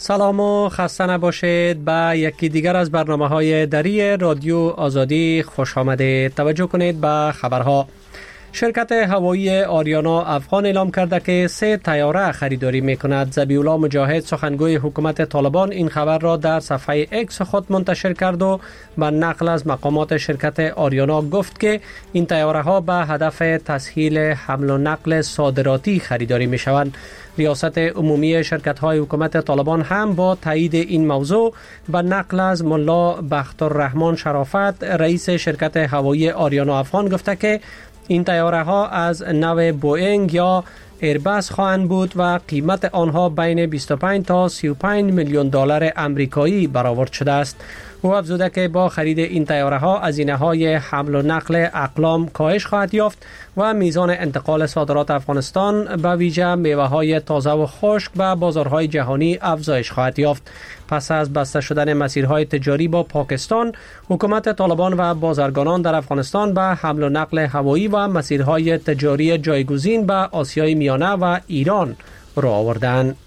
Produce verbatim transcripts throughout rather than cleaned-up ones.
سلام و خسته نباشید. به یکی دیگر از برنامه‌های دری رادیو آزادی خوش آمدید. توجه کنید به خبرها. شرکت هوایی آریانا افغان اعلام کرده که سه طیاره خریداری می‌کند. ذبیح الله مجاهد سخنگوی حکومت طالبان این خبر را در صفحه اکس خود منتشر کرد و به نقل از مقامات شرکت آریانا گفت که این طیاره‌ها به هدف تسهیل حمل و نقل صادراتی خریداری می‌شوند. ریاست عمومی شرکت‌های حکومت طالبان هم با تایید این موضوع به نقل از ملا بختالرحمن شرافت رئیس شرکت هوایی آریانا افغان گفته که این طیاره ها از نوع بوئینگ یا ایربس خواهند بود و قیمت آنها بین بیست و پنج تا سی و پنج میلیون دلار آمریکایی برآورد شده است. او افزوده که با خرید این طیاره ها هزینه های حمل و نقل اقلام کاهش خواهد یافت و میزان انتقال صادرات افغانستان به ویژه میوه های تازه و خشک به بازارهای جهانی افزایش خواهد یافت. پس از بسته شدن مسیرهای تجاری با پاکستان، حکومت طالبان و بازرگانان در افغانستان به حمل و نقل هوایی و مسیرهای تجاری جایگزین به آسیای میانه و ایران رو آوردند.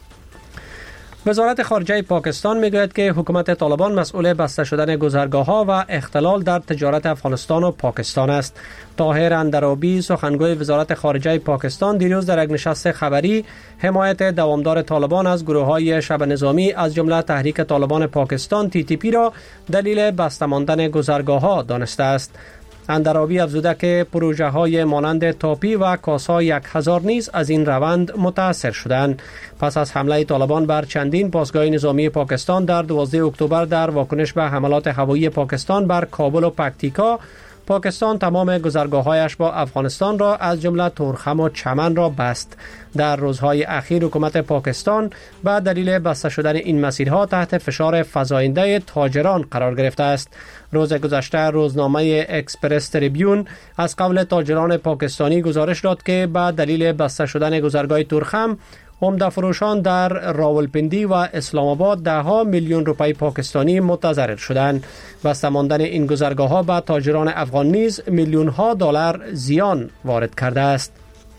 وزارت خارجه پاکستان میگوید که حکومت طالبان مسئول بسته شدن گذرگاه‌ها و اختلال در تجارت افغانستان و پاکستان است. طاهر اندرابی سخنگوی وزارت خارجه پاکستان دیروز در یک نشست خبری حمایت دوامدار طالبان از گروه‌های شبه نظامی از جمله تحریک طالبان پاکستان تی تی پی را دلیل بسته ماندن گذرگاه‌ها دانسته است. اندرابی افزوده که پروژه های مانند تاپی و کاسا یک هزار نیز از این روند متاثر شدند. پس از حمله طالبان بر چندین پاسگاه نظامی پاکستان در دوازده اکتبر در واکنش به حملات هوایی پاکستان بر کابل و پکتیکا، پاکستان تمام گذرگاه‌هایش با افغانستان را از جمله تورخم و چمن را بست. در روزهای اخیر حکومت پاکستان به دلیل بسته شدن این مسیرها تحت فشار فزاینده تاجران قرار گرفته است. روز گذشته روزنامه اکسپرس تریبیون از قول تاجران پاکستانی گزارش داد که به دلیل بسته شدن گذرگاه تورخم، عمده فروشان در راولپندی و اسلام آباد ده ها میلیون روپی پاکستانی متضرر شدند. بسته ماندن این گذرگاه ها به تاجران افغان نیز میلیون ها دلار زیان وارد کرده است.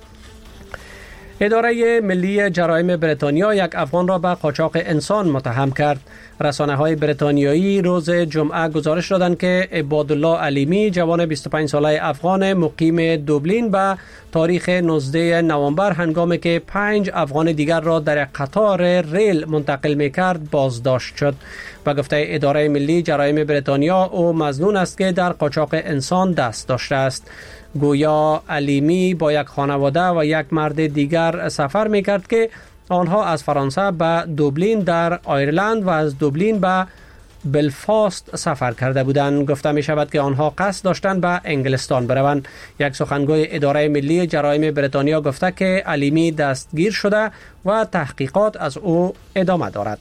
اداره ملی جرایم بریتانیا یک افغان را به قاچاق انسان متهم کرد. رسانه‌های بریتانیایی روز جمعه گزارش دادند که عبادالله علیمی جوان بیست و پنج ساله افغان مقیم دوبلین به تاریخ نوزده نوامبر هنگامی که پنج افغان دیگر را در قطار ریل منتقل می‌کرد بازداشت شد. به گفته اداره ملی جرایم بریتانیا او مظنون است که در قاچاق انسان دست داشته است. گویا علیمی با یک خانواده و یک مرد دیگر سفر می‌کرد که آنها از فرانسه به دوبلین در آیرلند و از دوبلین به بلفاست سفر کرده بودند. گفته می شود که آنها قصد داشتند به انگلستان بروند. یک سخنگوی اداره ملی جرایم بریتانیا گفته که علیمی دستگیر شده و تحقیقات از او ادامه دارد.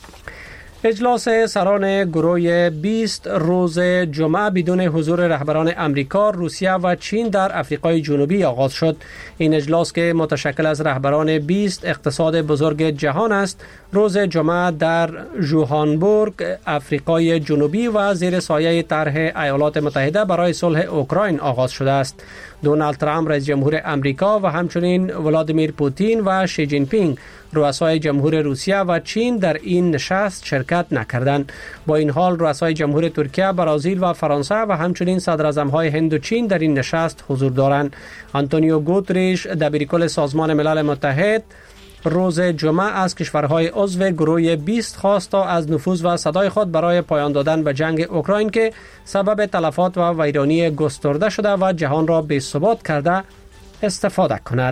اجلاس سران گروه بیست روز جمعه بدون حضور رهبران امریکا، روسیه و چین در آفریقای جنوبی آغاز شد. این اجلاس که متشکل از رهبران بیست اقتصاد بزرگ جهان است، روز جمعه در ژوهانسبورگ، آفریقای جنوبی و زیر سایه طرح ایالات متحده برای صلح اوکراین آغاز شده است. دونالد ترامپ رئیس جمهور امریکا و همچنین ولادیمیر پوتین و شی جین پینگ رؤسای جمهور روسیه و چین در این نشست شرکت نکردند. با این حال رؤسای جمهور ترکیه، برزیل و فرانسه و همچنین صدراعظم‌های هند و چین در این نشست حضور دارند. آنتونیو گوتریش دبیرکل سازمان ملل متحد روز جمعه از کشورهای عضو گروه بیست خواست تا از نفوذ و صدای خود برای پایان دادن به جنگ اوکراین که سبب تلفات و ویرانی گسترده شده و جهان را بی‌ثبات کرده استفاده کند.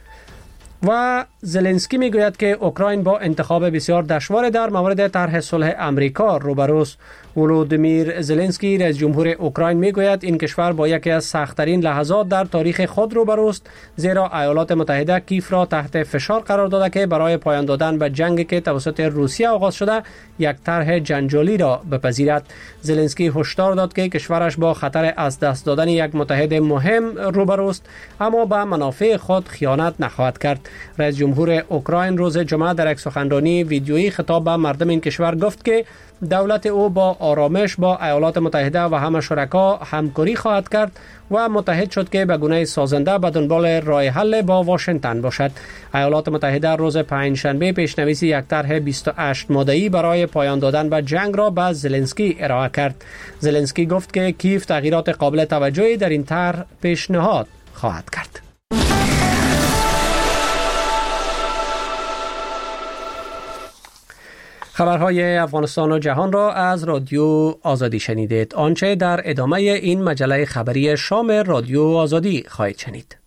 و زلنسکی میگوید که اوکراین با انتخاب بسیار دشوار در مورد طرح صلح امریکا روبروست. ولودیمیر زلنسکی رئیس جمهور اوکراین میگوید این کشور با یکی از سخت‌ترین لحظات در تاریخ خود روبروست، زیرا ایالات متحده کیف را تحت فشار قرار داده که برای پایان دادن به جنگی که توسط روسیه آغاز شده یک طرح جنجالی را بپذیرد. زلنسکی هشدار داد که کشورش با خطر از دست دادن یک متحد مهم روبروست، اما به منافع خود خیانت نخواهد کرد. رئیس جمهور اوکراین روز جمعه در یک سخنرانی ویدیویی خطاب به مردم این کشور گفت که دولت او با آرامش با ایالات متحده و همه شرکا همکاری خواهد کرد و متحد شد که به گونه سازنده به دنبال راه حل با واشنگتن باشد. ایالات متحده روز پنجشنبه پیشنویس یک طرح بیست و هشت ماده‌ای برای پایان دادن به جنگ را به زلنسکی ارائه کرد. زلنسکی گفت که کیف تغییرات قابل توجهی در این طرح پیشنهاد خواهد کرد. خبرهای افغانستان و جهان را از رادیو آزادی شنیدید. آنچه در ادامه این مجله خبری شام رادیو آزادی خواهید شنید.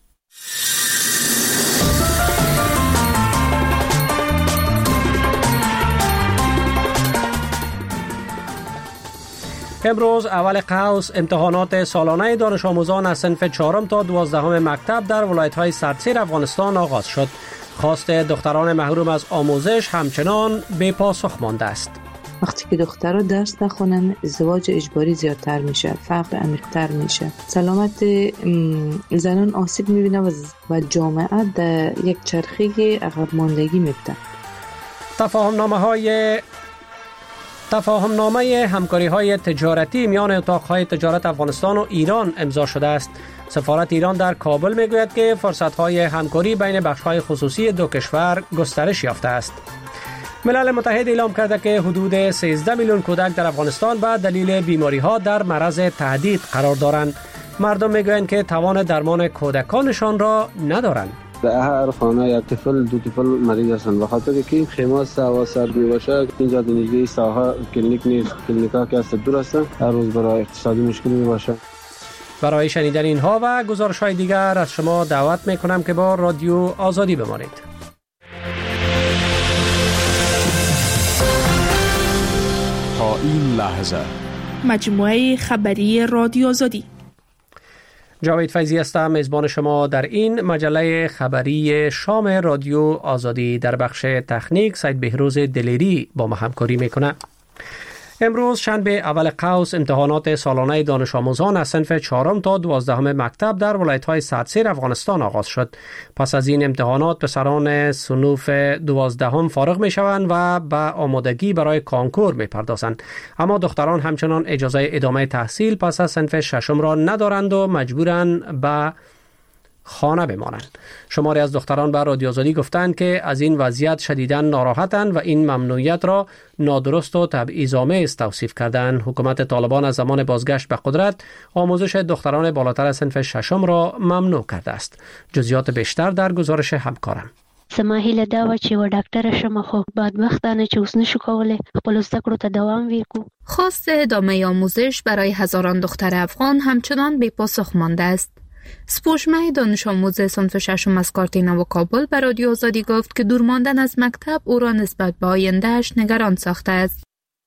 امروز اول قوس امتحانات سالانه دانش آموزان از صنف چهارم تا دوازدهم مکتب در ولایت‌های سرتسیر افغانستان آغاز شد. خواست دختران محروم از آموزش همچنان بے پاسخ مانده است. وقتی که دخترها درس نخونن ازدواج اجباری زیادتر میشه، فقر عمیق‌تر میشه، سلامت زنان آسیب میبینه و جامعه در یک چرخه عقب ماندگی میفته. تفاهم نامه های تفاهم نامه همکاری های تجارتی میان اتاق های تجارت افغانستان و ایران امضا شده است. سفارت ایران در کابل میگوید که فرصت های همکاری بین بخش های خصوصی دو کشور گسترش یافته است. ملل متحد اعلام کرده که حدود سیزده میلیون کودک در افغانستان به دلیل بیماری ها در معرض تهدید قرار دارند. مردم میگویند که توان درمان کودکانشان را ندارند. در هر خانه یک طفل دو طفل مریض هستند، بخاطر که خیمه سوا سرد میباشه. اینجا دنیزی ساحه کلینیک نیست، کلینیکا که است دور هستند، هر روز برای اقتصادی مشکل میباشه. برای شنیدن اینها و گزارش های دیگر از شما دعوت میکنم که با رادیو آزادی بمانید. تا این لحظه مجموعه خبری رادیو آزادی. جاوید فیضی هستم، میزبان شما در این مجله خبری شام رادیو آزادی. در بخش تکنیک سید بهروز دلیری با ما همکاری میکنه. امروز شنبه اول قوس امتحانات سالانه دانش آموزان از صنف چهارم تا دوازدهم مکتب در ولایت‌های سرتسیر افغانستان آغاز شد. پس از این امتحانات پسران صنوف دوازدهم فارغ می‌شوند و به آمادگی برای کانکور می‌پردازند. اما دختران همچنان اجازه ادامه تحصیل پس از صنف ششم را ندارند و مجبورند به خانه بمانند. شماری از دختران به رادیو آزادی گفتند که از این وضعیت شدیداً ناراحتند و این ممنوعیت را نادرست و تبعیض‌آمیز توصیف کردند. حکومت طالبان از زمان بازگشت به قدرت آموزش دختران بالاتر از صنف ششم را ممنوع کرده است. جزئیات بیشتر در گزارش همکارم. زما هیله دا و چې و ډاکټر شم، خو بدبختانه چې اوس نشو کولی خپل زده کړو ته دوام ورکړو. خواست ادامه آموزش برای هزاران دختر افغان همچنان بی پاسخ مانده است. سپوشمه دانش آموز صنف ششم از کارتینا و کابل به رادیو آزادی گفت که دور ماندن از مکتب او را نسبت به آینده‌اش نگران ساخته است.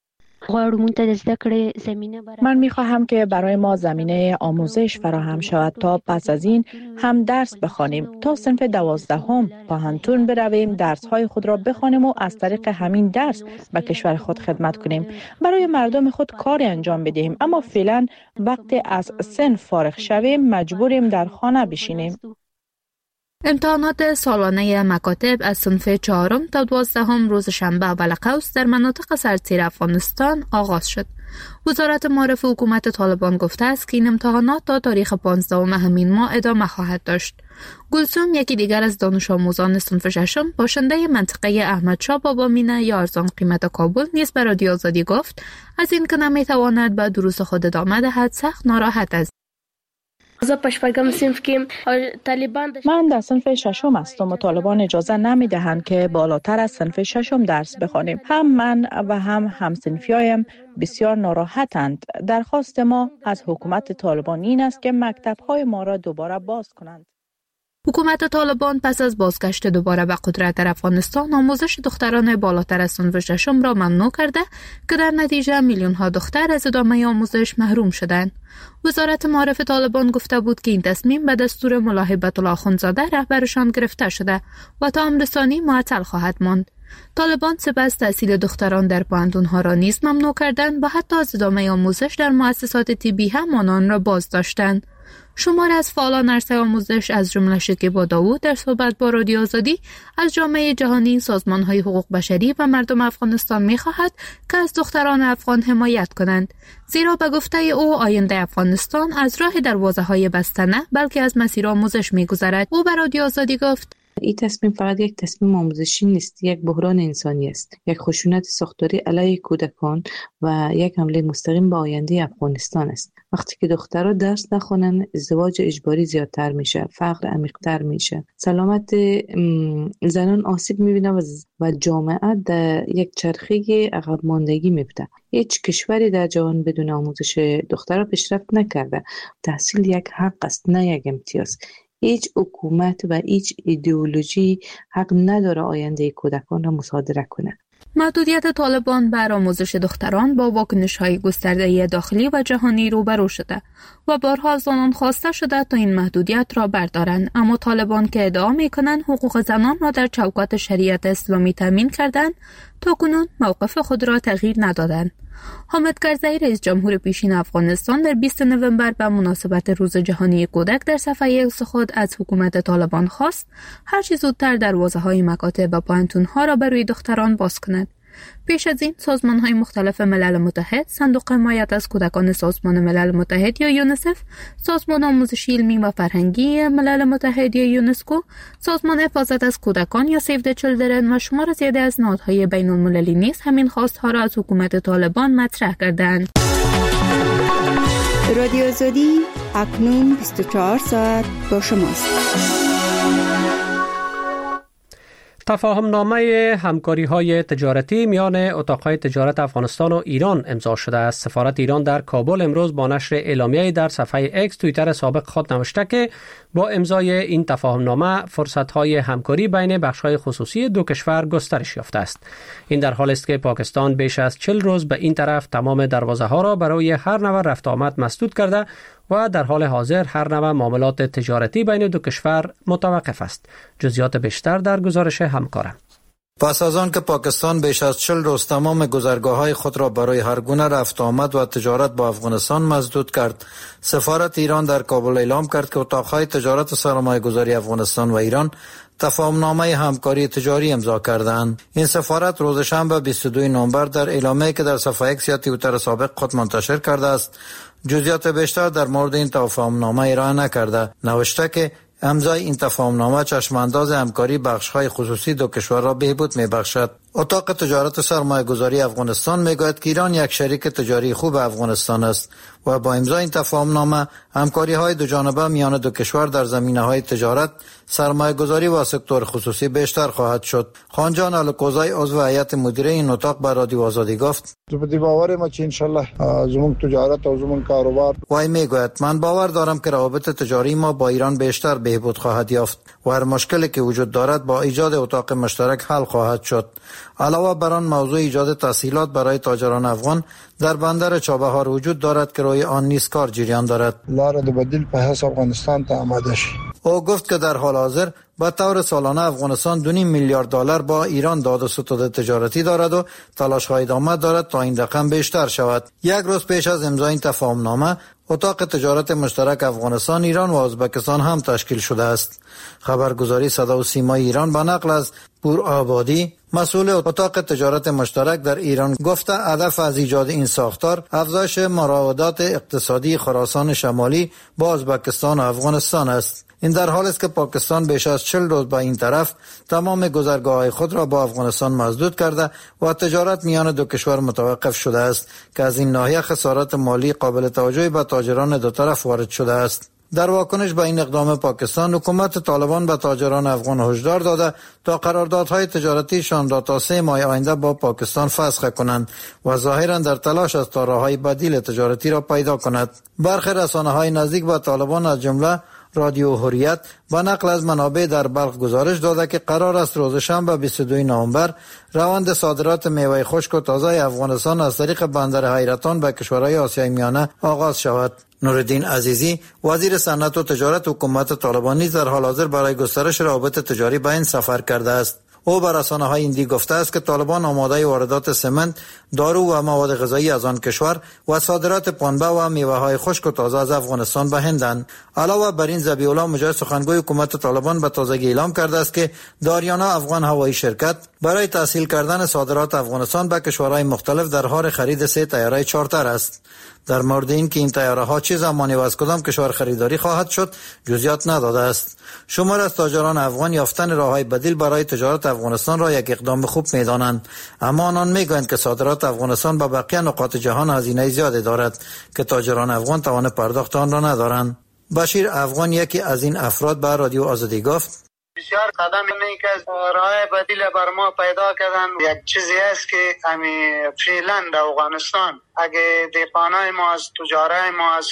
من می‌خواهم که برای ما زمینه آموزش فراهم شود تا پس از این هم درس بخوانیم، تا صنف دوازدهم پانتون برویم، درس‌های خود را بخوانیم و از طریق همین درس به کشور خود خدمت کنیم، برای مردم خود کاری انجام بدهیم. اما فعلا وقتی از صنف فارغ شویم مجبوریم در خانه بشینیم. امتحانات سالانه مکاتب از صنف چهارم تا دوازدهم روز شنبه اول قوس در مناطق سرتسیر افغانستان آغاز شد. وزارت معارف حکومت طالبان گفته است که این امتحانات تا تاریخ پانزدهم همین ماه ادامه خواهد داشت. گلسوم، یکی دیگر از دانش آموزان صنف ششم، باشنده منطقه احمدشاه بابا مینه یا ارزان قیمت کابل، نیز به رادیو آزادی گفت از این که نمیتواند به دروس خود ادامه دهد سخت ناراحت است. من در صنف ششم هستم و طالبان اجازه نمی دهند که بالاتر از صنف ششم درس بخوانیم. هم من و هم همصنفیایم بسیار ناراحتند. درخواست ما از حکومت طالبان این است که مکتب‌های ما را دوباره باز کنند. حکومت طالبان پس از بازگشت دوباره به قدرت در افغانستان آموزش دختران بالاتر از صنف ششم را ممنوع کرده که در نتیجه میلیون ها دختر از ادامه آموزش محروم شدند. وزارت معارف طالبان گفته بود که این تصمیم به دستور ملا هیبت الله اخوندزاده رهبرشان گرفته شده و تا امرسانی معطل خواهد ماند. طالبان سپس تحصیل دختران در پوهنتون‌ها را نیز ممنوع کردند و حتی از ادامه آموزش در مؤسسات طبی هم آنان را باز داشتند. شماری از فعالان عرصه آموزش از جمله شکیبا داوود در صحبت با رادیو آزادی از جامعه جهانی، سازمان‌های حقوق بشری و مردم افغانستان می‌خواهد که از دختران افغان حمایت کنند، زیرا به گفته او آینده افغانستان از راه دروازه‌های بسته نه بلکه از مسیر آموزش می‌گذرد. او به رادیو آزادی گفت: این تصمیم فقط یک تصمیم آموزشی نیست، یک بحران انسانی است، یک خشونت ساختاری علیه کودکان و یک حمله مستقیم به آینده افغانستان است. وقتی که دخترها درس نخونن، ازدواج اجباری زیادتر میشه، فقر عمیق‌تر میشه، سلامت زنان آسیب میبینه و جامعه در یک چرخه عقب ماندگی میفته. هیچ کشوری در جهان بدون آموزش دخترها پیشرفت نکرده. تحصیل یک حق است، نه یک امتیاز. هیچ حکومت و هیچ ایدئولوژی حق نداره آینده کودکان را مصادره کنه. محدودیت طالبان بر آموزش دختران با واکنش‌های گسترده داخلی و جهانی روبرو شده و بارها از آنان خواسته شده تا این محدودیت را بردارند، اما طالبان که ادعا می‌کنند حقوق زنان را در چوکات شریعت اسلامی تامین کردند، تاکنون موقف خود را تغییر ندادند. حامد کرزی رئیس جمهور پیشین افغانستان در بیستم نوامبر به مناسبت روز جهانی کودک در صفحه ایکس خود از حکومت طالبان خواست هر چه زودتر دروازه‌های مکاتب و پانتون‌ها را برای دختران باز کند. پیش از این سازمان‌های مختلف ملل متحد، صندوق حمایت از کودکان سازمان ملل متحد یا یونیسف، سازمان آموزشی علمی و فرهنگی ملل متحد یا یونسکو، سازمان حفاظت از کودکان یا سیو د چیلدرن و شمار زیادی از نهادهای بین‌المللی نیز همین خواست‌ها را از حکومت طالبان مطرح کردند. رادیو آزادی اکنون بیست و چهار ساعت با شماست. تفاهم نامه همکاری های تجارتی میان اتاقهای تجارت افغانستان و ایران امضا شده است. سفارت ایران در کابل امروز با نشر اعلامیه‌ای در صفحه اکس توییتر سابق خود نوشته که با امضای این تفاهم نامه فرصت‌های همکاری بین بخش‌های خصوصی دو کشور گسترش یافته است. این در حالی است که پاکستان بیش از چهل روز به این طرف تمام دروازه‌ها را برای هر نوع رفت آمد مسدود کرده و در حال حاضر هر نوع معاملات تجارتی بین دو کشور متوقف است. جزئیات بیشتر در گزارش همکارم. پس از آن که پاکستان بیش از چهل روز تمام گذرگاه‌های خود را برای هر گونه رفت آمد و تجارت با افغانستان مسدود کرد، سفارت ایران در کابل اعلام کرد که اتاق‌های تجارت و سرمایه‌گذاری افغانستان و ایران تفاهم‌نامه همکاری تجاری امضا کردند. این سفارت روز شنبه بیست و دوم نوامبر در اعلامیه‌ای که در صفحه اکس یا توییتر سابق خود منتشر کرده است، جزئیات بیشتر در مورد این تفاهم‌نامه ارائه نکرده. نوشته که امضای این تفاهم‌نامه چشمانداز همکاری بخش‌های خصوصی دو کشور را بهبود می‌بخشد. اتاق تجارت و سرمایه‌گذاری افغانستان می‌گوید که ایران یک شریک تجاری خوب افغانستان است و با امضای این تفاهم‌نامه همکاری‌های دو جانبه میان دو کشور در زمینه‌های تجارت، سرمایه‌گذاری و سکتور خصوصی بیشتر خواهد شد. خانجان الکوزی عضو هیئت مدیره این اتاق به رادیو آزادی گفت: زبدی باور ما چې ان شاء الله زموږ تجارت او زموږ کاروبار وای میگوید من باور دارم که روابط تجاری ما با ایران بیشتر بهبود خواهد یافت و هر مشکلی که وجود دارد با ایجاد اتاق مشترک حل خواهد شد. علاوه بر آن موضوع ایجاد تسهیلات برای تاجران افغان در بندر چابهار وجود دارد که روی آن نیز کار جریان دارد. لار د بدیل په حساب افغانستان ته آماده شي. او گفت که در حال حاضر به طور سالانه افغانستان دو نیم میلیارد دلار با ایران داد و ستد تجارتی دارد و تلاش‌های ادامه دارد تا این رقم بیشتر شود. یک روز پیش از امضای این تفاهم‌نامه، اتاق تجارت مشترک افغانستان، ایران و ازبکستان هم تشکیل شده است. خبرگزاری صدا و سیمای ایران به نقل از پور آبادی، مسئول اتاق تجارت مشترک در ایران، گفته هدف از ایجاد این ساختار افزایش مراودات اقتصادی خراسان شمالی با ازبکستان و افغانستان است. این در حالی است که پاکستان بیش از چهل روز به این طرف تمام گذرگاه‌های خود را با افغانستان مسدود کرده و تجارت میان دو کشور متوقف شده است که از این ناحیه خسارات مالی قابل توجهی به تاجران دو طرف وارد شده است. در واکنش به این اقدام پاکستان، حکومت طالبان به تاجران افغان هشدار داده تا قراردادهای تجارتیشان را تا سه ماه آینده با پاکستان فسخ کنند و ظاهرا در تلاش است تا راههای بدیل تجارتی را پیدا کند. برخی رسانه‌های نزدیک به طالبان از جمله رادیو حریت با نقل از منابع در بلخ گزارش داده که قرار است روز شنبه بیست و دوم نوامبر روند صادرات میوه خشک و تازه افغانستان از طریق بندر حیرتان به کشورهای آسیای میانه آغاز شود. نورالدین عزیزی، وزیر صنعت و تجارت حکومت طالبان، نیز در حال حاضر برای گسترش روابط تجاری به این سفر کرده است. او بر رسانه‌های هندی گفته است که طالبان آماده واردات سمنت، دارو و مواد غذایی از آن کشور و صادرات پنبه و میوه‌های خشک و تازه از افغانستان به هندند. علاوه بر این، ذبیح الله مجاهد سخنگوی حکومت طالبان به تازگی اعلام کرده است که داریانا افغان هوایی شرکت برای تسهیل کردن صادرات افغانستان به کشورهای مختلف در حال خرید سه طیاره چارتر است. در مورد این که این طیاره ها چه زمانی و از کدام کشور خریداری خواهد شد جزئیات نداده است. شمار از تاجران افغان یافتن راههای بدیل برای تجارت افغانستان را یک اقدام خوب می‌دانند، اما آنان می‌گویند که صادرات افغانستان به بقیه نقاط جهان هزینه زیادی دارد که تاجران افغان توان پرداخت آن را ندارند. بشیر افغان یکی از این افراد به رادیو آزادی گفت: بسیار قدم اینه که راه بدیل بر ما پیدا کردن. یک چیزی است که همی فعلا در افغانستان اگه دیقانای ما از تجارای ما از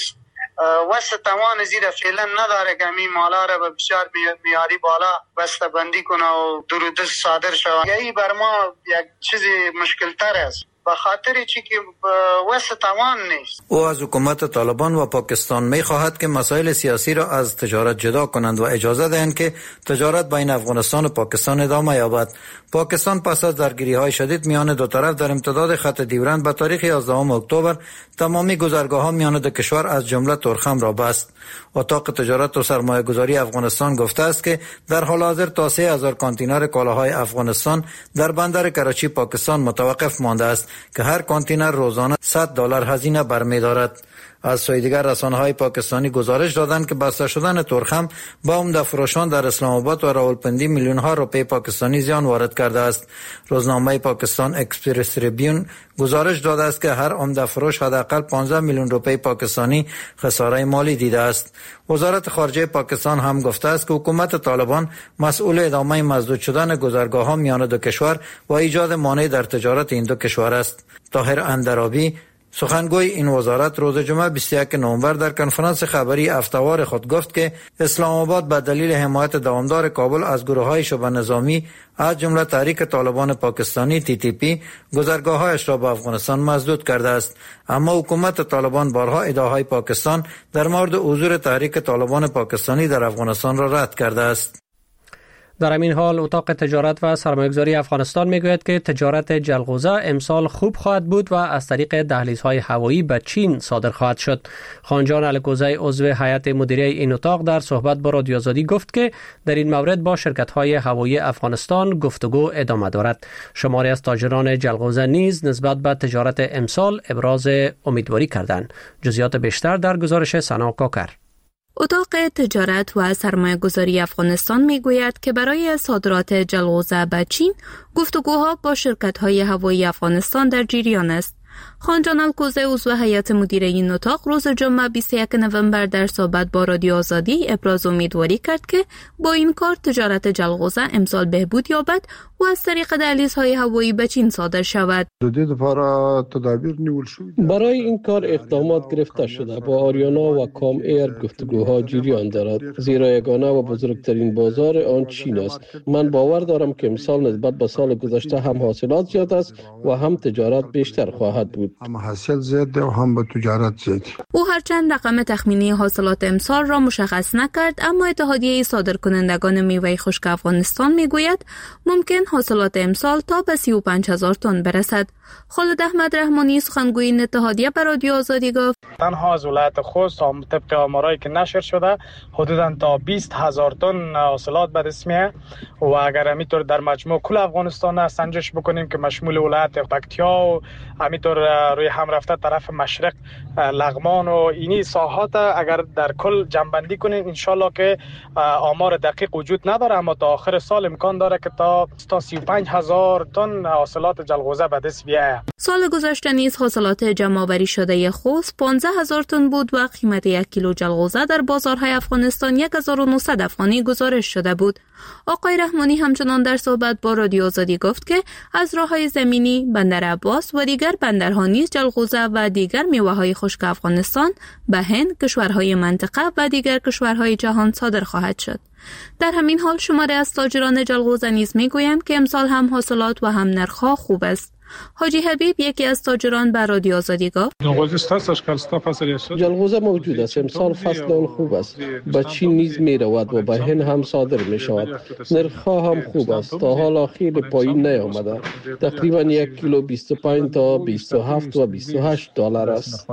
وسط توان زیر فعلا نداره که همین مالا را به بسیار میاری بالا بسته بندی کنه و درودست صادر شود. یهی بر ما یک چیزی مشکل تر است به خاطر چی که وسط توان نیست. او از حکومت طالبان و پاکستان می خواهد که مسائل سیاسی را از تجارت جدا کنند و اجازه دهند که تجارت بین افغانستان و پاکستان ادامه یابد. پاکستان پس از درگیری های شدید میان دو طرف در امتداد خط ډیورند به تاریخ یازدهم اکتبر تمامی گذرگاه ها میان دو کشور از جمله تورخم را بست. اتاق تجارت و سرمایه گذاری افغانستان گفته است که در حال حاضر تا سه هزار کانتینر کالاهای افغانستان در بندر کراچی پاکستان متوقف مانده است که هر کانتینر روزانه صد دلار هزینه برمی‌دارد. از سوی دیگر رسانه‌های پاکستانی گزارش دادند که بسته شدن تورخم با عمده فروشان در اسلام آباد و راولپندی میلیون ها روپیه پاکستانی زیان وارد کرده است. روزنامه پاکستان اکسپرس تریبیون گزارش داده است که هر عمده فروش حداقل پانزده میلیون روپیه پاکستانی خساره مالی دیده است. وزارت خارجه پاکستان هم گفته است که حکومت طالبان مسئول ادامه مسدود شدن گذرگاه‌ها میان دو کشور و ایجاد مانع در تجارت این دو کشور است. طاهر اندرابی سخنگوی این وزارت روز جمعه بیست و یکم نوامبر در کنفرانس خبری هفته‌وار خود گفت که اسلام آباد به دلیل حمایت دوامدار کابل از گروه‌های شبه نظامی از جمله تحریک طالبان پاکستانی تی تی پی گذرگاه‌هایش را به افغانستان مسدود کرده است، اما حکومت طالبان بارها ادعاهای پاکستان در مورد حضور تحریک طالبان پاکستانی در افغانستان را رد کرده است. در همین حال اتاق تجارت و سرمایه‌گذاری افغانستان میگوید که تجارت جلغوزه امسال خوب خواهد بود و از طریق دهلیزهای هوایی به چین صادر خواهد شد. خانجان الکوزی عضو هیئت مدیره این اتاق در صحبت با رادیو آزادی گفت که در این مورد با شرکت‌های هوایی افغانستان گفتگو ادامه دارد. شماری از تاجران جلغوزه نیز نسبت به تجارت امسال ابراز امیدواری کردند. جزئیات بیشتر در گزارش سنا کاکر. اتاق تجارت و سرمایه گذاری افغانستان می گوید که برای صادرات جلغوزه به چین گفتگوها با شرکت‌های هوایی افغانستان در جریان است. خانجان الکوزی عضو هیئت مدیره این اتاق روز جمعه بیست و یکم نوامبر در صحبت با رادیو آزادی ابراز امیدواری کرد که با این کار تجارت جلغوزه امسال بهبود یابد و از طریق دهلیزهای هوایی به چین صادر شود. برای این کار اقدامات گرفته شده. با آریانا و کام ایر گفتگوها جریان دارد، زیرا یگانه و بزرگترین بازار آن چین است. من باور دارم که امسال نسبت به سال گذشته هم حاصلات زیاد است و هم تجارت بیشتر خواهد بود. هم حاصل زیاد و هم به تجارت زیاد. او هرچند رقم تخمینی حاصلات امسال را مشخص نکرد، اما اتحادیه صادرکنندگان میوه خشک افغانستان میگوید ممکن حاصلات امسال تا به سی و پنج هزار تن برسد. خالد احمد رحمانی سخنگوی این اتحادیه به رادیو آزادی گفت تنها از ولایت خوست طبق آمارایی که نشر شده حدوداً تا بیست هزار تن حاصلات به دست میاد و اگر همینطور در مجموع کل افغانستان سنجش بکنیم که مشمول ولایت پکتیا و همینطور روی هم رفته طرف مشرق لغمان و اینی ساحات اگر در کل جمع‌بندی کنیم انشالله که آمار دقیق وجود نداره، اما تا آخر سال امکان داره که تا تا سی و پنج هزار تن حاصلات جلغوزه به دست بیاید. سال گذشته نیز حاصلات جمع‌آوری شده خوست پانزده هزار تن بود و قیمت یک کیلو جلغوزه در بازارهای افغانستان یک هزار و نهصد افغانی گزارش شده بود. آقای رحمانی همچنان در صحبت با رادیو آزادی گفت که از راه‌های زمینی بندر عباس و دیگر بندرها نیز جلغوزه و دیگر میوه‌های خشک افغانستان به هند، کشورهای منطقه و دیگر کشورهای جهان صادر خواهد شد. در همین حال شماری از تاجران جلغوزه نیز میگویند که امسال هم حاصلات و هم نرخ‌ها خوب است. حاجی حبیب یکی از تاجران به رادیو آزادی گفت جلغوزه موجود است. امسال فصل آن خوب است. به چین نیز می رود و به هند هم صادر می شود. نرخ‌ها هم خوب است. تا حالا خیلی پایین نیامده. تقریبا یک کیلو بیست و پنج تا بیست و هفت و بیست و هشت دلار است.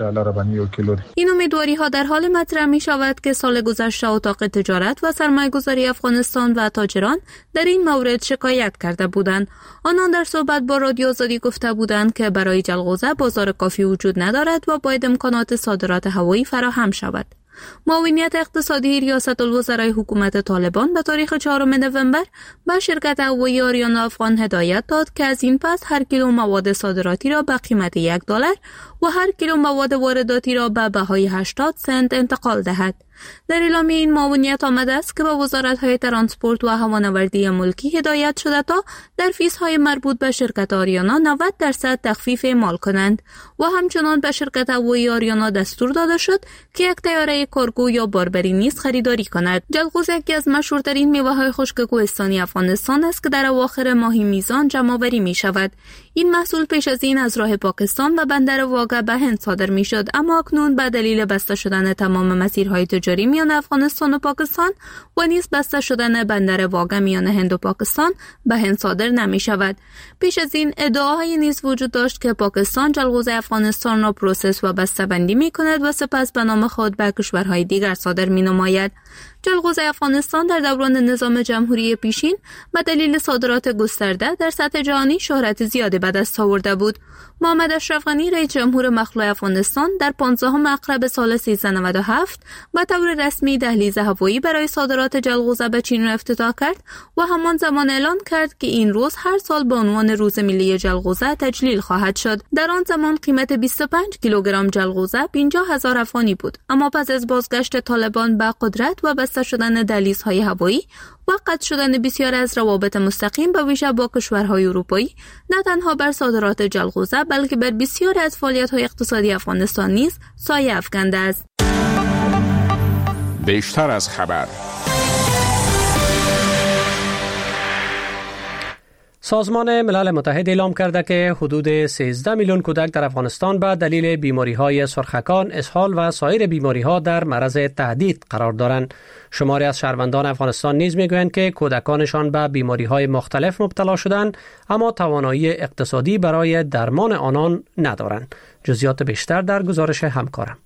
این امیدواری ها در حال مطرح می شود که سال گذشته اتاق تجارت و سرمایه‌گذاری افغانستان و تاجران در این مورد شکایت کرده بودند. آنان در صحبت با رادیو آزادی گفته بودند که برای جلغوزه بازار کافی وجود ندارد و باید امکانات صادرات هوایی فراهم شود. معاونیت اقتصادی ریاست الوزرای حکومت طالبان به تاریخ چهارم نوامبر به شرکت هوایی آریانا افغان هدایت داد که از این پس هر کیلو مواد صادراتی را به قیمت یک دلار و هر کیلو مواد وارداتی را به بهای هشتاد سنت انتقال دهد. در اعلامیه این معاونیت آمده است که به وزارت‌های ترانسپورت و هوانوردی ملکی هدایت شده تا در فیس‌های مربوط به شرکت آریانا نود درصد تخفیف اعمال کنند و همچنان به شرکت هوایی آریانا دستور داده شد که یک طیاره کارگو یا باربری نیز خریداری کند. جلغوزه یکی از مشهورترین میوه‌های خشک کوهستانی افغانستان است که در اواخر ماه میزان جمع‌آوری می‌شود. این محصول پیش از این از راه پاکستان و بندر واگه به هند صادر می‌شد، اما اکنون به دلیل بسته شدن تمام مسیرهای تجاری میان افغانستان و پاکستان و نیز بسته شدن بندر واگه میان هند و پاکستان به هند صادر نمی شود. پیش از این ادعاهای نیز وجود داشت که پاکستان جلغوزه افغانستان را پروسس و بسته بندی می کند و سپس به نام خود به کشورهای دیگر صادر می نماید. جلغوزه افغانستان در دوران نظام جمهوری پیشین به دلیل صادرات گسترده در سطح جهانی شهرت زیادی به دست آورده بود. محمد اشرف غنی رئیس جمهور مخلوع افغانستان در پانزدهم اکتبر سال سیزده نود و هفت به طور رسمی دهلیز هوایی برای صادرات جلغوزه به چین را افتتاح کرد و همان زمان اعلان کرد که این روز هر سال به عنوان روز ملی جلغوزه تجلیل خواهد شد. در آن زمان قیمت بیست و پنج کیلوگرم جلغوزه پنجاه هزار افغانی بود، اما پس از بازگشت طالبان به قدرت و بسته شدن دهلیزهای هوایی و قطع شدن بسیار از روابط مستقیم به ویژه با کشورهای اروپایی، نه تنها بر صادرات جلغوزه بلکه بر بسیاری از فعالیت‌های اقتصادی افغانستان نیز سایه افکنده است. بیشتر از خبر. سازمان ملل متحد اعلام کرده که حدود سیزده میلیون کودک در افغانستان به دلیل بیماری‌های سرخکان، اسهال و سایر بیماری‌ها در معرض تهدید قرار دارند. شماری از شهروندان افغانستان نیز می‌گویند که کودکانشان به بیماری‌های مختلف مبتلا شدند، اما توانایی اقتصادی برای درمان آنان ندارند. جزئیات بیشتر در گزارش همکارم.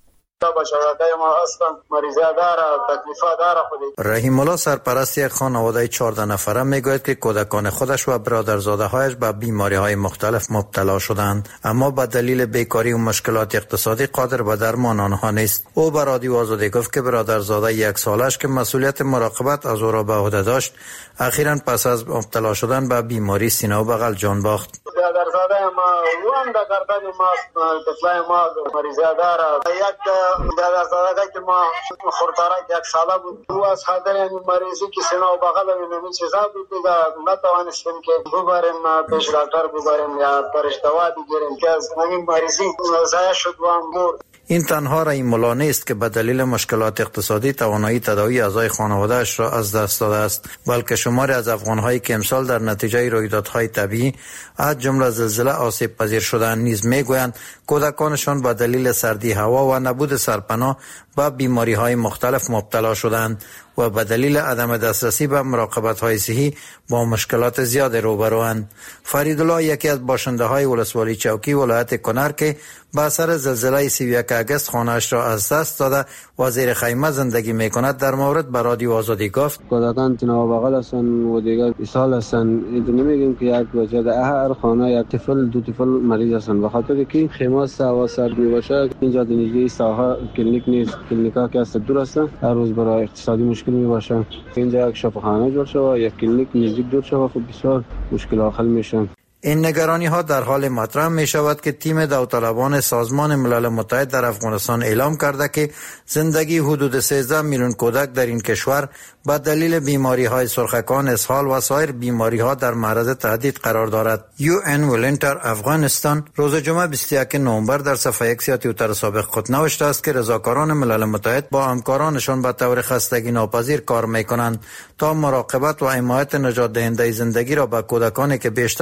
رحیم الله سرپرست یک خانواده چهارده نفره میگوید که کودکان خودش و برادرزاده هایش به بیماری های مختلف مبتلا شدند، اما به دلیل بیکاری و مشکلات اقتصادی قادر به درمان آنها نیست. او به رادیو آزادی گفت که برادرزاده یک سالش که مسئولیت مراقبت از او را به عهده داشت، اخیراً پس از مبتلا شدن به بیماری سینه و بغل جان باخت. برادرزاده ما وام در گردن ما طفلای ما مریضه داره. یک برادرزاده که ما خورتارک یک ساله بود، او از خاطر این مریضی که سینه و بغل این چیزا بود دیگه نتوانستیم که ببریم پیش دکتر ببریم یا برش دوا بگیریم که از این مریضی ضایع شد و مرد. این تنها رحیم الله نیست که به دلیل مشکلات اقتصادی توانایی تداوی اعضای خانواده‌اش را از دست داده است، بلکه شماری از افغان‌هایی که امسال در نتیجه رویدادهای طبیعی از جمله زلزله آسیب پذیر شدند نیز میگویند کودکانشان به دلیل سردی هوا و نبود سرپناه به بیماری‌های مختلف مبتلا شدند و به دلیل عدم دسترسی به مراقبت‌های صحی با مشکلات زیاد روبروند. فریدالله یکی از باشنده‌های ولسوالی چوکی ولایت کنر که به اثر زلزله سی و یک آگوست خانه‌اش را از دست داده و زیر خیمه زندگی می‌کند در مورد به رادیو آزادی گفت: کودکان تنها بغل هستند و دیگر اسهال هستند. این نمیگیم که یک وجه در هر خانه یک طفل دو طفل مریض هستند، به خاطر که خیمه هوا سرد میباشه. اینجا دیگه ساحه کلینیک نیست، کلینیکا که است دور است، هر روز برای اقتصادی مشکل میباشه. اینجا یک شفاخانه جور شده، یک کلینیک نزدیک دور شده، خب بسیار مشکل حل میشن. این نگرانی ها در حال مطرح می شود که تیم داوطلبان سازمان ملل متحد در افغانستان اعلام کرده که زندگی حدود سیزده میلیون کودک در این کشور به دلیل بیماری های سرخکان، اسهال و سایر بیماری ها در معرض تهدید قرار دارد. یو ان ولنتر افغانستان روز جمعه بیست و یکم نوامبر در صفحه اکس یا توییتر سابق خود نوشته است که رضاکاران ملل متحد با همکارانشان به طور خستگی ناپذیر کار می کنند تا مراقبت و حمایت نجات دهنده زندگی را به کودکانی که بیشتر نیاز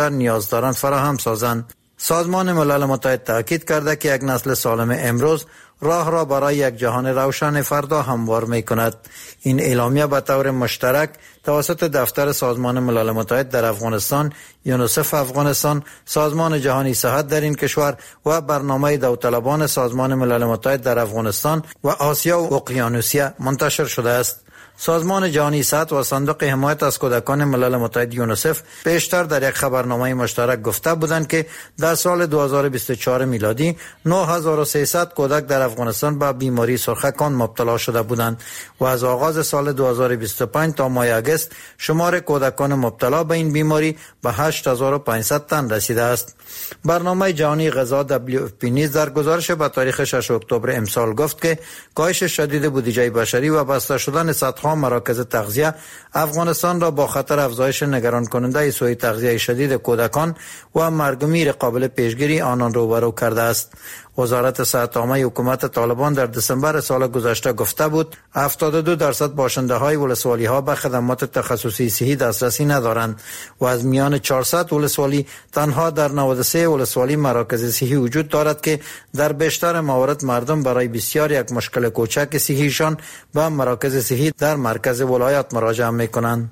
پاسداران فراهم سازند. سازمان ملل متحد تاکید کرده که یک نسل سالم امروز راه را برای یک جهان روشن فردا هموار می کند. این اعلامیه به طور مشترک توسط دفتر سازمان ملل متحد در افغانستان، یونیسف افغانستان، سازمان جهانی صحت در این کشور و برنامه داوطلبان سازمان ملل متحد در افغانستان و آسیا و اقیانوسیه منتشر شده است. سازمان جهانی صحت و صندوق حمایت از کودکان ملل متحد یونیسف پیشتر در یک خبرنامه مشترک گفته بودند که در سال دو هزار و بیست و چهار میلادی نه هزار و سیصد کودک در افغانستان به بیماری سرخکان مبتلا شده بودند و از آغاز سال دو هزار و بیست و پنج تا ماه اگست شمار کودکان مبتلا به این بیماری به هشت هزار و پانصد تن رسیده است. برنامه جهانی غذا دبلیو اف پی نیز در گزارش به تاریخ ششم اکتبر امسال گفت که کاهش شدید بودجه بشری و بسته شدن صدها مراکز تغذیه افغانستان را با خطر افزایش نگران کننده سوء تغذیه شدید کودکان و مرگ و میر قابل پیشگیری آنان روبرو کرده است. وزارت صحت عامه حکومت طالبان در دسامبر سال گذشته گفته بود هفتاد و دو درصد باشنده های ولسوالی ها به خدمات تخصصی صحی دسترسی ندارند و از میان چهارصد ولسوالی تنها در نود و سه ولسوالی مراکز صحی وجود دارد که در بیشتر موارد مردم برای بسیار یک مشکل کوچک صحیشان به مراکز صحی در مرکز ولایت مراجعه میکنند.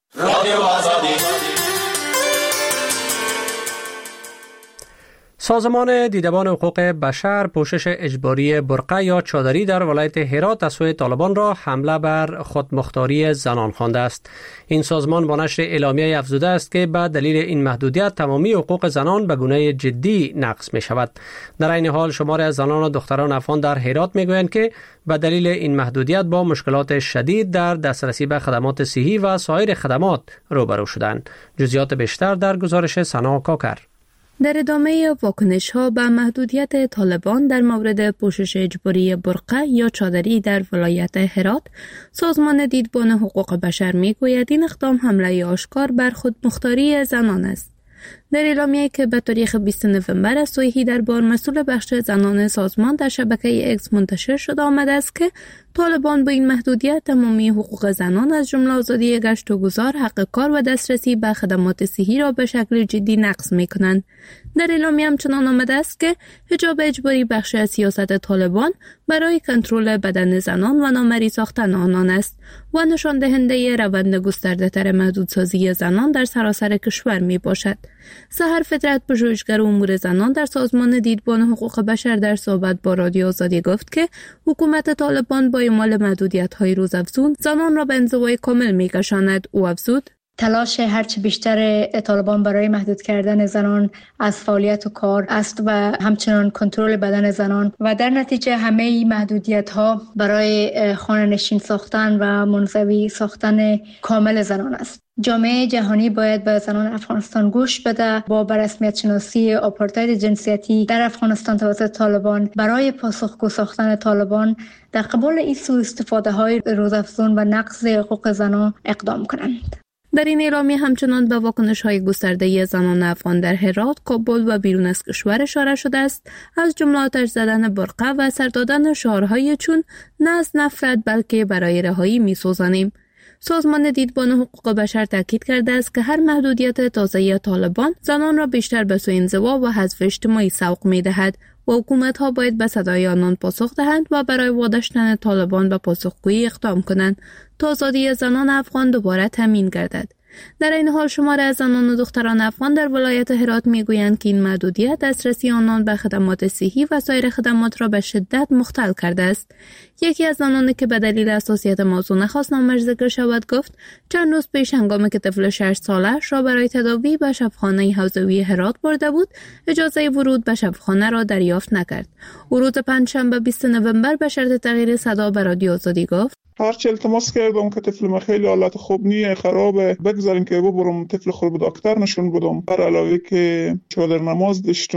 سازمان دیدبان حقوق بشر پوشش اجباری برقه یا چادری در ولایت هرات از سوی طالبان را حمله بر خودمختاری زنان خوانده است. این سازمان با نشر اعلامیه افزوده است که به دلیل این محدودیت تمامی حقوق زنان به گونه جدی نقض می شود. در این حال شماری از زنان و دختران افغان در هرات می گویند که به دلیل این محدودیت با مشکلات شدید در دسترسی به خدمات صحی و سایر خدمات روبرو شدند. جزئیات بیشتر در گزارش سنا کاکر. در ادامه واکنش ها به محدودیت طالبان در مورد پوشش اجباری برقه یا چادری در ولایت هرات، سازمان دیدبان حقوق بشر می گوید این اقدام حمله آشکار بر خودمختاری زنان است. در اعلامیه که به تاریخ بیست نوامبر از سوی هیدربار مسئول بخش زنان سازمان در شبکه اکس منتشر شده آمده است که طالبان با این محدودیت تمامی حقوق زنان از جمله آزادی گشت و گذار، حق کار و دسترسی به خدمات صحی را به شکل جدی نقض می‌کنند. در اعلامیه همچنان آمده است که حجاب اجباری بخشی از سیاست طالبان برای کنترل بدن زنان و نامری ساختن آنان است و نشان دهنده روند گسترده‌تر محدودسازی زنان در سراسر کشور میباشد. سحر فطرت، پژوهشگر امور زنان در سازمان دیدبان حقوق بشر، در صحبت با رادیو آزادی گفت که حکومت طالبان با اعمال محدودیت‌های روزافزون زنان را به انزوای کامل می‌کشاند. او افزود: تلاش هرچه بیشتر طالبان برای محدود کردن زنان از فعالیت و کار است و همچنان کنترل بدن زنان و در نتیجه همه محدودیت‌ها برای خانه‌نشین ساختن و منزوی ساختن کامل زنان است. جامعه جهانی باید به زنان افغانستان گوش بده. با بررسمیت شناسی آپارتاید جنسیتی در افغانستان توسط طالبان برای پاسخگو ساختن طالبان در قبال این سوء استفاده های روزافزون و نقض حقوق زنان اقدام کنند. در این اعلامیه همچنان به واکنش‌های گسترده زنان افغان در هرات، کابل و بیرون از کشور اشاره شده است، از جمله آتش زدن برقه و سر دادن شعارهای چون نه از نفرت بلکه برای رهایی می‌سوزانیم. سازمان دیدبان حقوق بشر تاکید کرده است که هر محدودیت تازه طالبان زنان را بیشتر به سوی انزوا و حذف اجتماعی سوق می‌دهد و حکومت‌ها باید به صدای آنان پاسخ دهند و برای واداشتن طالبان به پاسخگویی اقدام کنند تا آزادی زنان افغان دوباره تامین گردد. در این حال شمار از زنان و دختران افغان در ولایت هرات میگویند که این محدودیت دسترسی آنان به خدمات صحی و سایر خدمات را به شدت مختل کرده است. یکی از زنانی که به دلیل حساسیت موضوع نخواست نامش ذکر شود گفت چند روز پیش هنگامی که طفل شش سالش را برای تداوی به شفاخانه حوزوی هرات برده بود، اجازه ورود به شفاخانه را دریافت نکرد. او روز پنجشنبه بیست نوامبر به شرط تغییر صدا به رادیو آزادی گفت: هرچی التماس کردم که طفل ما خیلی حالت خوب نیه، خرابه، بگذارین که ببرم طفل خود به دکتر نشون بدم. بر علاوه که چادر نماز داشتم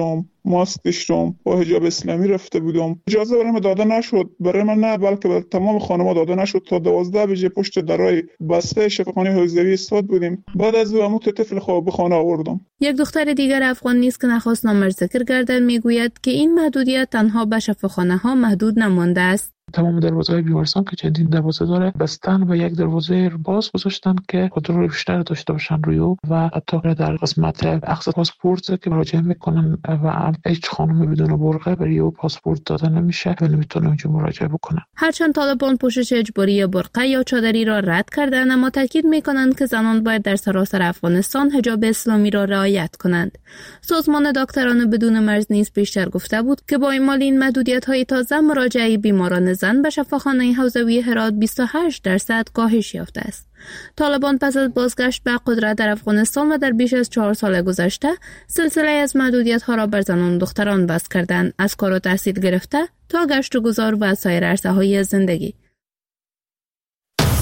ماسک داشتم، با حجاب اسلامی رفته بودم. اجازه برای من داده نشد، برای من نه بلکه به تمام خانواده داده نشد. تا دوازده بجه پشت درای بسته شفاخانه حوزوی استاد بودیم. بعد از او عمو طفل خواب به خانه آوردم. یک دختر دیگر افغان نیست که نخواست نامش ذکر گردد میگوید که این محدودیت تنها به شفاخانه ها محدود نمانده است. تمام دروازه‌های بیمارستان که چندین دروازه داره بستن و یک دروازه باز گذاشتن که کنترل بیشتر داشته باشن روی او و حتی در قسمت اخذ پاسپورت که مراجعه میکنن و هیچ خانم بدون برقه برای او پاسپورت داده نمیشه و نمیتونه اونجا مراجعه بکنه. هرچند طالبان پوشش اجباری برقه یا چادری را رد کردند، اما تاکید میکنند که زنان باید در سراسر افغانستان حجاب اسلامی را رعایت کنند. سازمان دکتران بدون مرز نیز بیشتر گفته بود که با اعمال این محدودیت‌های تازه مراجعه بیماران زن به شفاخانه حوزوی هرات بیست و هشت درصد کاهش یافته است. طالبان پس از بازگشت به قدرت در افغانستان و در بیش از چهار سال گذشته سلسله از محدودیت‌ها را بر زنان و دختران بس کردند، از کار و تحصیل گرفته تا گشت و گذار و سایر عرصه‌های زندگی.